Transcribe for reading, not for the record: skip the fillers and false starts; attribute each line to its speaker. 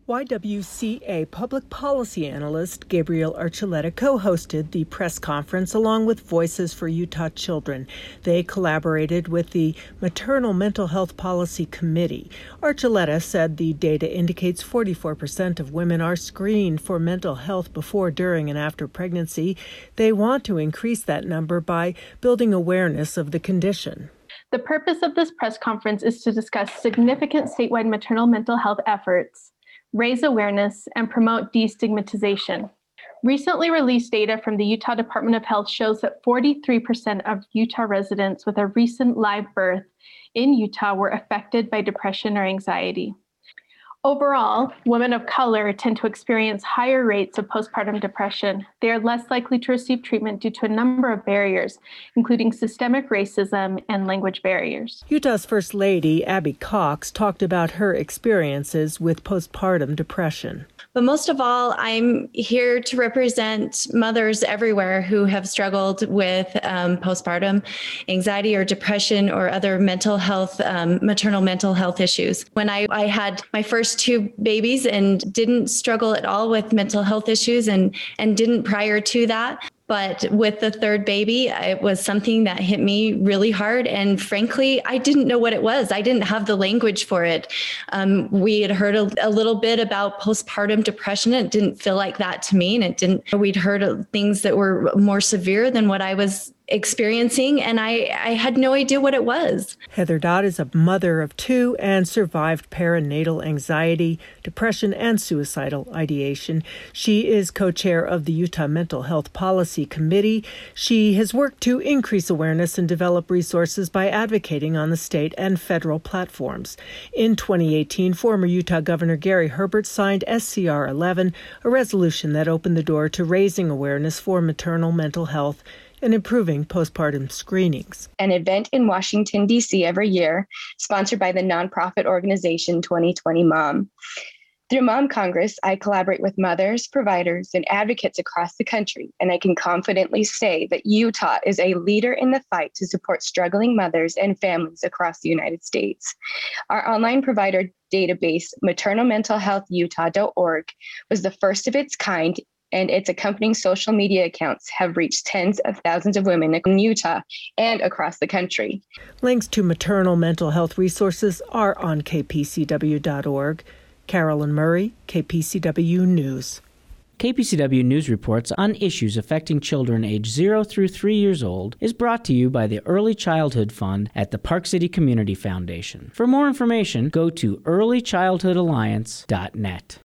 Speaker 1: YWCA public policy analyst Gabriel Archuleta co-hosted the press conference along with Voices for Utah Children. They collaborated with the Maternal Mental Health Policy Committee. Archuleta said the data indicates 44% of women are screened for mental health before, during, and after pregnancy. They want to increase that number by building awareness of the condition.
Speaker 2: The purpose of this press conference is to discuss significant statewide maternal mental health efforts, raise awareness, and promote destigmatization. Recently released data from the Utah Department of Health shows that 43% of Utah residents with a recent live birth in Utah were affected by depression or anxiety. Overall, women of color tend to experience higher rates of postpartum depression. They are less likely to receive treatment due to a number of barriers, including systemic racism and language barriers.
Speaker 1: Utah's First Lady, Abby Cox, talked about her experiences with postpartum depression.
Speaker 3: But most of all, I'm here to represent mothers everywhere who have struggled with postpartum anxiety or depression or other mental health, maternal mental health issues. When I had my first two babies and didn't struggle at all with mental health issues and didn't prior to that. But with the third baby, it was something that hit me really hard. And frankly, I didn't know what it was. I didn't have the language for it. We had heard a little bit about postpartum depression. It didn't feel like that to me. And we'd heard of things that were more severe than what I was experiencing, and I had no idea what it was.
Speaker 1: Heather Dodd is a mother of two and survived perinatal anxiety, depression, and suicidal ideation. She is co-chair of the Utah Mental Health Policy Committee. She has worked to increase awareness and develop resources by advocating on the state and federal platforms. In 2018, former Utah Governor Gary Herbert signed SCR 11, a resolution that opened the door to raising awareness for maternal mental health and improving postpartum screenings.
Speaker 4: An event in Washington, D.C. every year, sponsored by the nonprofit organization 2020 Mom. Through Mom Congress, I collaborate with mothers, providers, and advocates across the country, and I can confidently say that Utah is a leader in the fight to support struggling mothers and families across the United States. Our online provider database, maternalmentalhealthutah.org, was the first of its kind, and its accompanying social media accounts have reached tens of thousands of women in Utah and across the country.
Speaker 1: Links to maternal mental health resources are on kpcw.org. Carolyn Murray, KPCW News.
Speaker 5: KPCW News reports on issues affecting children aged 0 through 3 years old is brought to you by the Early Childhood Fund at the Park City Community Foundation. For more information, go to earlychildhoodalliance.net.